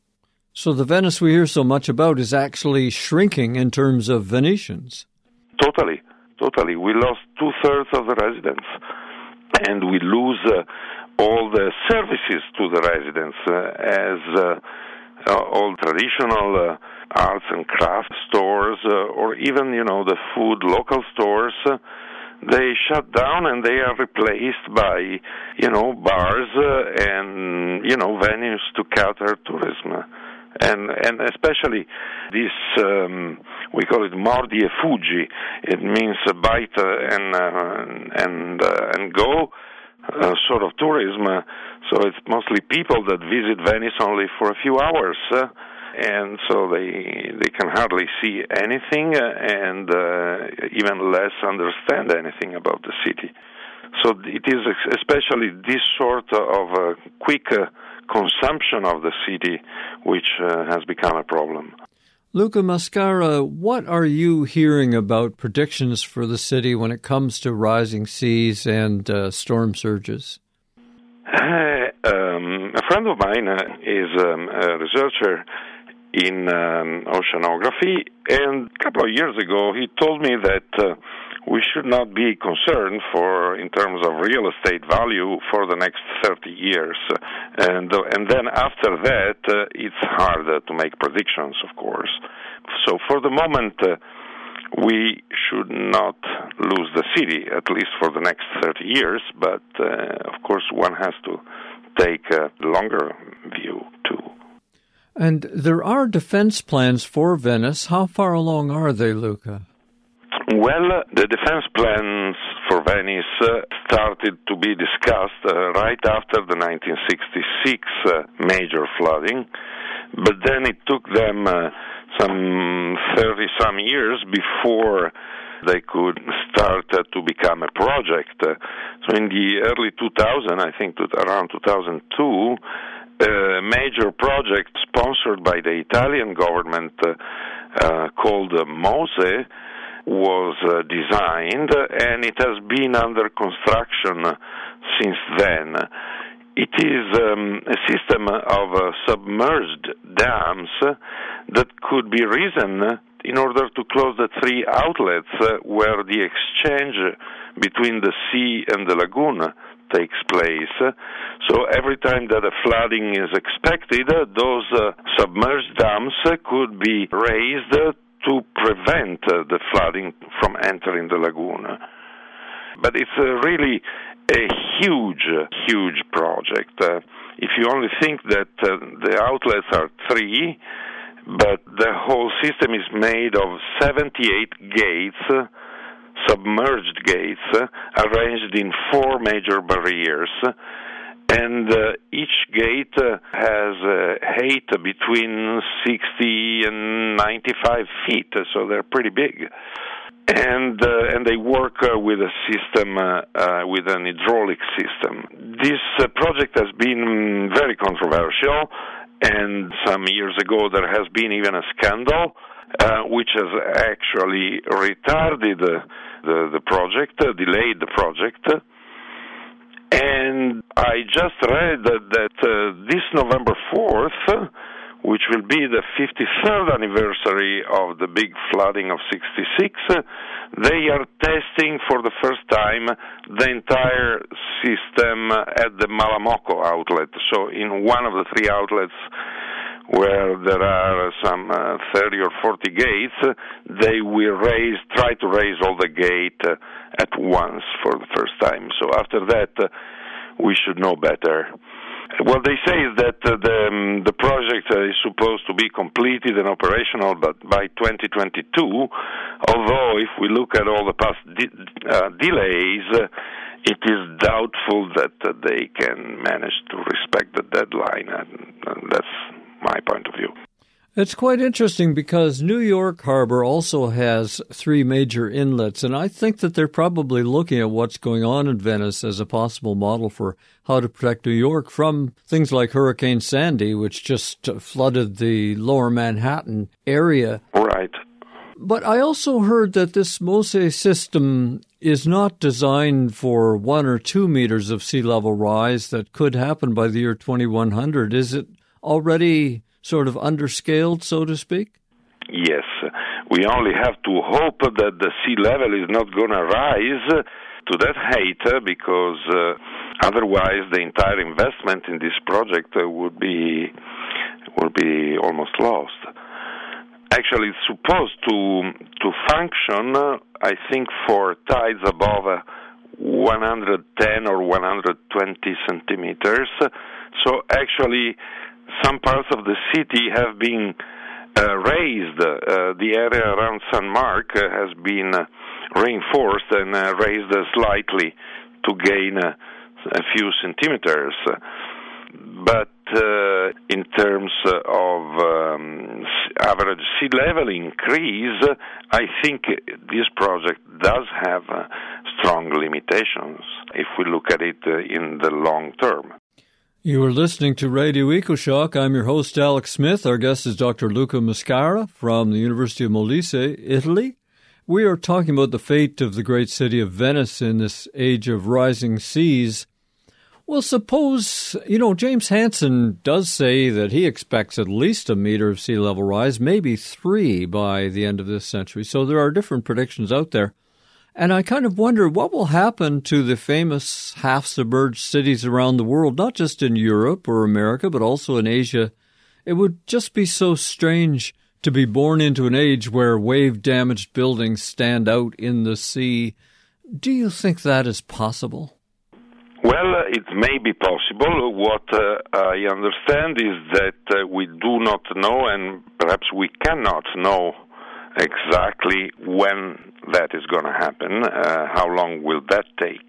S3: So the Venice we hear so much about is actually shrinking in terms of Venetians.
S4: Totally. Totally. We lost two-thirds of the residents, and we lose uh, all the services to the residents uh, as uh, uh, all traditional uh, arts and craft stores uh, or even, you know, the food local stores, uh, they shut down and they are replaced by, you know, bars uh, and, you know, venues to cater tourism. And and especially this, um, we call it mordi e fuggi. It means a bite uh, and uh, and uh, and go uh, sort of tourism. So it's mostly people that visit Venice only for a few hours, uh, and so they they can hardly see anything uh, and uh, even less understand anything about the city. So it is especially this sort of uh, quick uh, consumption of the city which uh, has become a problem.
S3: Luca Mascara, what are you hearing about predictions for the city when it comes to rising seas and uh, storm surges?
S4: Uh, um, a friend of mine uh, is um, a researcher in um, oceanography, and a couple of years ago he told me that uh, we should not be concerned for in terms of real estate value for the next thirty years. And uh, and then after that, uh, it's hard uh, to make predictions, of course. So for the moment, uh, we should not lose the city, at least for the next thirty years. But, uh, of course, one has to take a longer view, too.
S3: And there are defense plans for Venice. How far along are they, Luca?
S4: Well, the defense plans for Venice uh, started to be discussed uh, right after the nineteen sixty-six uh, major flooding, but then it took them uh, some thirty-some years before they could start uh, to become a project. Uh, so in the early two thousands, I think to around two thousand two, a major project sponsored by the Italian government uh, uh, called uh, MOSE was uh, designed, and it has been under construction since then. It is um, a system of uh, submerged dams that could be risen in order to close the three outlets uh, where the exchange between the sea and the lagoon takes place. So every time that a flooding is expected, those uh, submerged dams could be raised to prevent uh, the flooding from entering the lagoon. But it's uh, really a huge, huge project. Uh, if you only think that uh, the outlets are three, but the whole system is made of seventy-eight gates, uh, submerged gates, uh, arranged in four major barriers, and uh, each gate uh, has a height between sixty and ninety-five feet, so they're pretty big. And uh, and they work uh, with a system, uh, uh, with an hydraulic system. This uh, project has been very controversial, and some years ago there has been even a scandal, uh, which has actually retarded uh, the, the project, uh, delayed the project. And I just read that, that uh, this November fourth, which will be the fifty-third anniversary of the big flooding of sixty-six, uh, they are testing for the first time the entire system at the Malamocco outlet. So in one of the three outlets where there are some uh, thirty or forty gates, uh, they will raise, try to raise all the gate uh, at once for the first time. So after that, uh, we should know better. What they say is that uh, the um, the project uh, is supposed to be completed and operational but by twenty twenty-two, although if we look at all the past de- uh, delays, uh, it is doubtful that uh, they can manage to respect the deadline, and, and that's my point of view.
S3: It's quite interesting because New York Harbor also has three major inlets, and I think that they're probably looking at what's going on in Venice as a possible model for how to protect New York from things like Hurricane Sandy, which just flooded the lower Manhattan area.
S4: Right.
S3: But I also heard that this MOSE system is not designed for one or two meters of sea level rise that could happen by the year twenty-one hundred. Is it already sort of underscaled, so to speak?
S4: Yes. We only have to hope that the sea level is not going to rise to that height, because uh, otherwise the entire investment in this project uh, would be would be almost lost. Actually, it's supposed to to function, uh, I think, for tides above uh, one hundred ten or one hundred twenty centimeters. So actually, some parts of the city have been uh, raised. Uh, the area around Saint Mark uh, has been uh, reinforced and uh, raised uh, slightly to gain uh, a few centimeters. But uh, in terms of um, average sea level increase, I think this project does have uh, strong limitations if we look at it uh, in the long term.
S3: You are listening to Radio EcoShock. I'm your host, Alex Smith. Our guest is Doctor Luca Mascara from the University of Molise, Italy. We are talking about the fate of the great city of Venice in this age of rising seas. Well, suppose, you know, James Hansen does say that he expects at least a meter of sea level rise, maybe three by the end of this century. So there are different predictions out there. And I kind of wonder what will happen to the famous half-submerged cities around the world, not just in Europe or America, but also in Asia. It would just be so strange to be born into an age where wave-damaged buildings stand out in the sea. Do you think that is possible?
S4: Well, uh, it may be possible. What uh, I understand is that uh, we do not know, and perhaps we cannot know exactly when that is going to happen. Uh, how long will that take?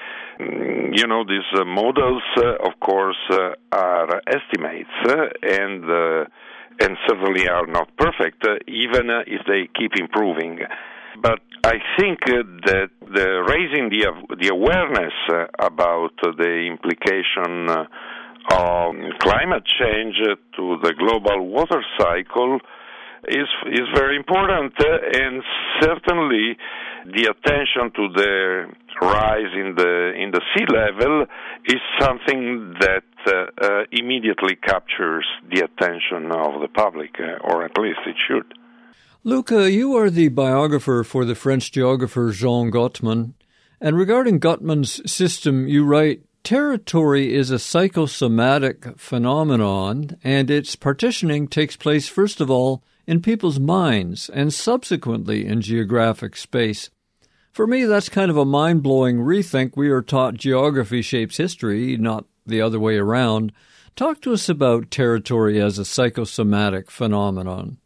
S4: You know, these uh, models, uh, of course, uh, are estimates, uh, and uh, and certainly are not perfect, uh, even uh, if they keep improving. But I think uh, that the raising the uh, the awareness uh, about uh, the implication uh, of climate change uh, to the global water cycle is is very important, uh, and certainly the attention to the rise in the in the sea level is something that uh, uh, immediately captures the attention of the public, uh, or at least it should.
S3: Luca, you are the biographer for the French geographer Jean Gottman, and regarding Gottman's system, you write, territory is a psychosomatic phenomenon, and its partitioning takes place, first of all, in people's minds, and subsequently in geographic space. For me, that's kind of a mind-blowing rethink. We are taught geography shapes history, not the other way around. Talk to us about territory as a psychosomatic phenomenon.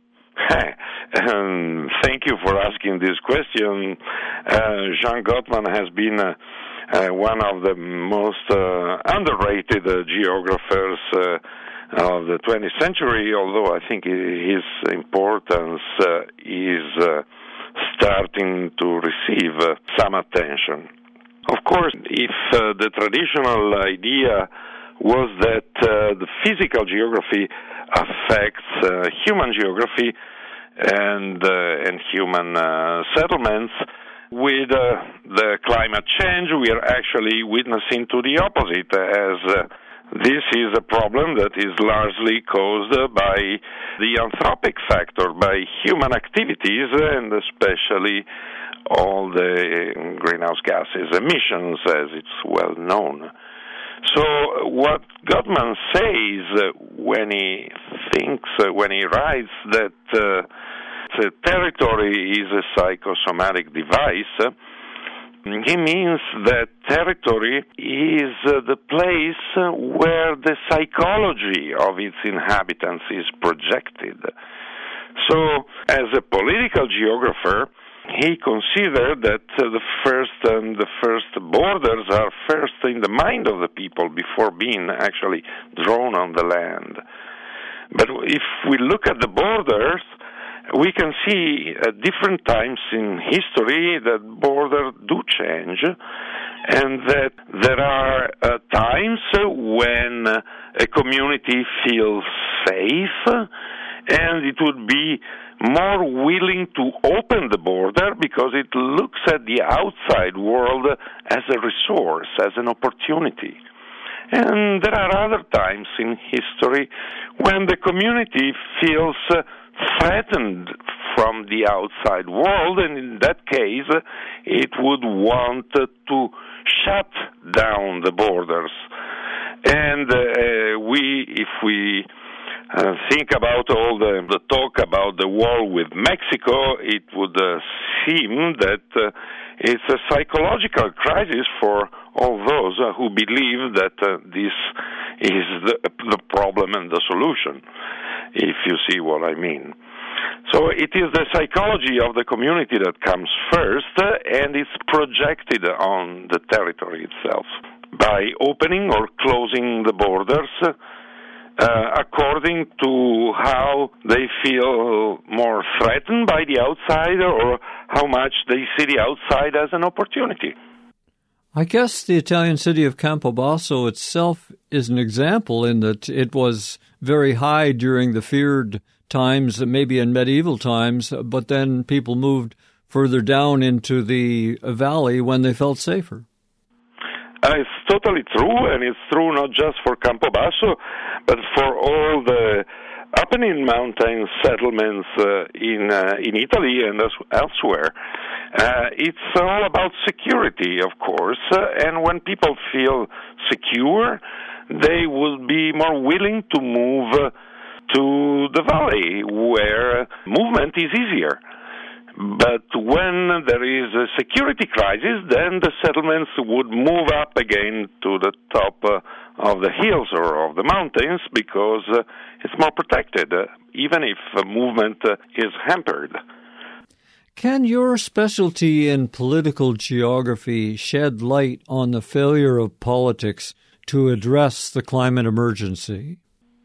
S4: Um, thank you for asking this question. Uh, Jean Gottman has been uh, uh, one of the most uh, underrated uh, geographers uh, of the twentieth century, although I think his importance uh, is uh, starting to receive uh, some attention. Of course, if uh, the traditional idea was that uh, the physical geography affects uh, human geography and uh, and human uh, settlements, with uh, the climate change, we are actually witnessing to the opposite, as uh, this is a problem that is largely caused by the anthropic factor, by human activities, and especially all the greenhouse gases emissions, as it's well known. So what Gottman says when he thinks, when he writes that uh, the territory is a psychosomatic device, he means that territory is uh, the place where the psychology of its inhabitants is projected. So, as a political geographer, he considered that uh, the first um, the first borders are first in the mind of the people before being actually drawn on the land. But if we look at the borders, we can see at different times in history that borders do change, and that there are uh, times when a community feels safe, and it would be more willing to open the border because it looks at the outside world as a resource, as an opportunity. And there are other times in history when the community feels uh, threatened from the outside world, and in that case, it would want uh, to shut down the borders. And uh, we, if we uh, think about all the, the talk about the war with Mexico, it would uh, seem that uh, it's a psychological crisis for all those uh, who believe that uh, this is the, the problem and the solution, if you see what I mean. So it is the psychology of the community that comes first, uh, and it's projected on the territory itself by opening or closing the borders uh, according to how they feel more threatened by the outside or how much they see the outside as an opportunity.
S3: I guess the Italian city of Campobasso itself is an example in that it was very high during the feared times, maybe in medieval times, but then people moved further down into the valley when they felt safer.
S4: Uh, it's totally true, and it's true not just for Campobasso, but for all the Apennine mountain settlements uh, in uh, in Italy and elsewhere. Uh, it's all about security, of course, uh, and when people feel secure, they will be more willing to move uh, to the valley, where movement is easier. But when there is a security crisis, then the settlements would move up again to the top uh, of the hills or of the mountains because uh, it's more protected, uh, even if uh, movement uh, is hampered.
S3: Can your specialty in political geography shed light on the failure of politics to address the climate emergency?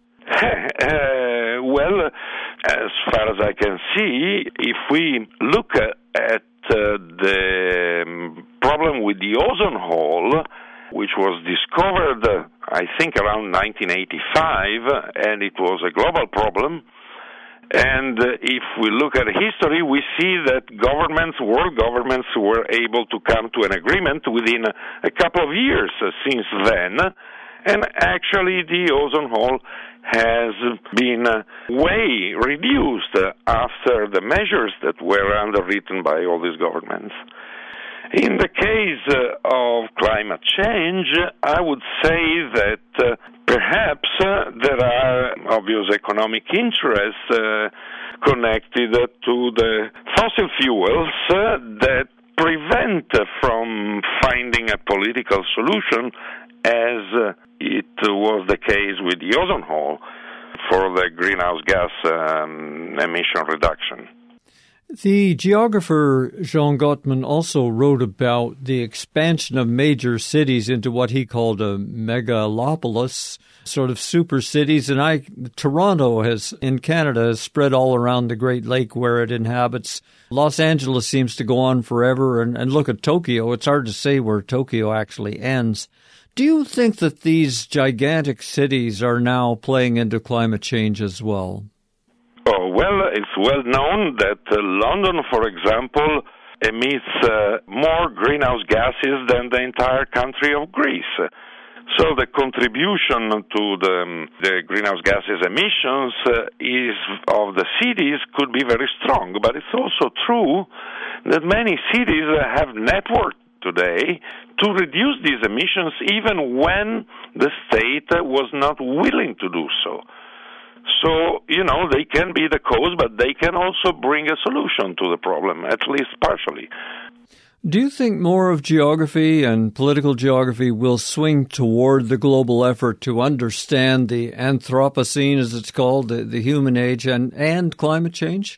S4: uh, well, as far as I can see, if we look at, at uh, the problem with the ozone hole, which was discovered, uh, I think, around nineteen eighty-five, and it was a global problem, and uh, if we look at history, we see that governments, world governments, were able to come to an agreement within a, a couple of years uh, since then, and actually the ozone hole has been uh, way reduced uh, after the measures that were underwritten by all these governments. In the case uh, of climate change, I would say that uh, perhaps uh, there are obvious economic interests uh, connected uh, to the fossil fuels uh, that prevent uh, from finding a political solution, as uh, it was the case with the ozone hole for the greenhouse gas um, emission reduction.
S3: The geographer Jean Gottman also wrote about the expansion of major cities into what he called a megalopolis, sort of super cities. And I, Toronto has, in Canada, has spread all around the Great Lake where it inhabits. Los Angeles seems to go on forever. And, and look at Tokyo. It's hard to say where Tokyo actually ends. Do you think that these gigantic cities are now playing into climate change as well?
S4: Oh, well, it's well known that uh, London, for example, emits uh, more greenhouse gases than the entire country of Greece. So the contribution to the, the greenhouse gases emissions uh, is of the cities could be very strong, but it's also true that many cities have networked today to reduce these emissions even when the state was not willing to do so. So, you know, they can be the cause, but they can also bring a solution to the problem, at least partially.
S3: Do you think more of geography and political geography will swing toward the global effort to understand the Anthropocene, as it's called, the, the human age, and, and climate change?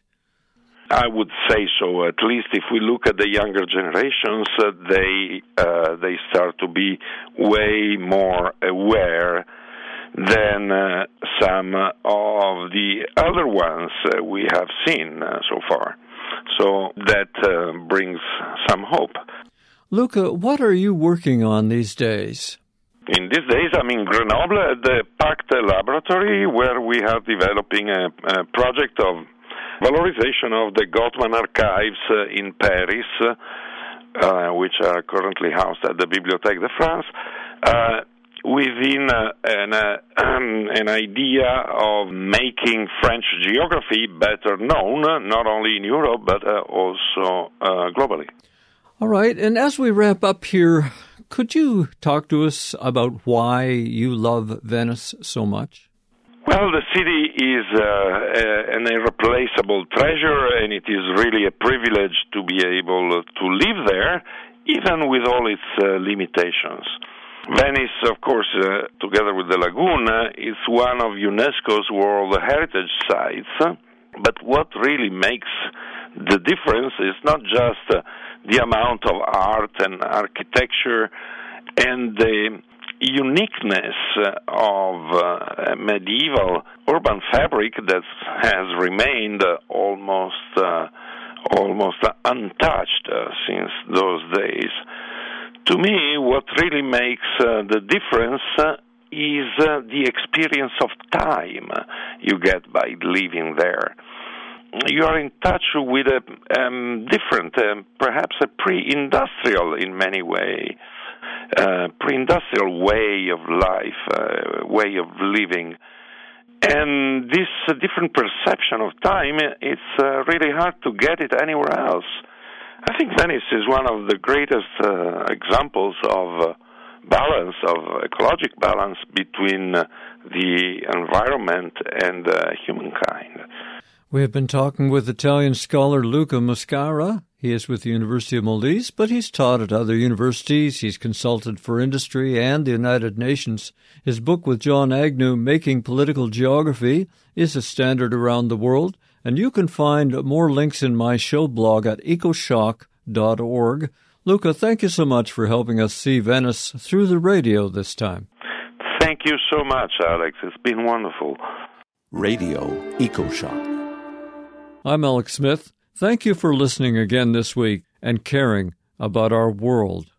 S4: I would say so. At least if we look at the younger generations, uh, they uh, they start to be way more aware than uh, some of the other ones uh, we have seen uh, so far. So that uh, brings some hope.
S3: Luca, what are you working on these days?
S4: In these days, I'm in Grenoble at the PACT laboratory, where we are developing a, a project of valorization of the Gothman archives uh, in Paris, uh, which are currently housed at the Bibliothèque de France, uh, within uh, an, uh, um, an idea of making French geography better known, not only in Europe, but uh, also uh, globally.
S3: All right, and as we wrap up here, could you talk to us about why you love Venice so much?
S4: Well, the city is uh, an irreplaceable treasure, and it is really a privilege to be able to live there, even with all its uh, limitations. Venice, of course, uh, together with the lagoon, uh, is one of UNESCO's World Heritage Sites. But what really makes the difference is not just uh, the amount of art and architecture and the uniqueness of uh, medieval urban fabric that has remained uh, almost uh, almost untouched uh, since those days. To me, what really makes uh, the difference uh, is uh, the experience of time you get by living there. You are in touch with a um, different, uh, perhaps a pre-industrial in many ways, uh, pre-industrial way of life, uh, way of living. And this uh, different perception of time, it's uh, really hard to get it anywhere else. I think Venice is one of the greatest uh, examples of uh, balance, of ecologic balance between uh, the environment and uh, humankind.
S3: We have been talking with Italian scholar Luca Mascara. He is with the University of Molise, but he's taught at other universities. He's consulted for industry and the United Nations. His book with John Agnew, Making Political Geography, is a standard around the world, and you can find more links in my show blog at ecoshock dot org. Luca, thank you so much for helping us see Venice through the radio this time.
S4: Thank you so much, Alex. It's been wonderful.
S5: Radio EcoShock.
S3: I'm Alex Smith. Thank you for listening again this week and caring about our world.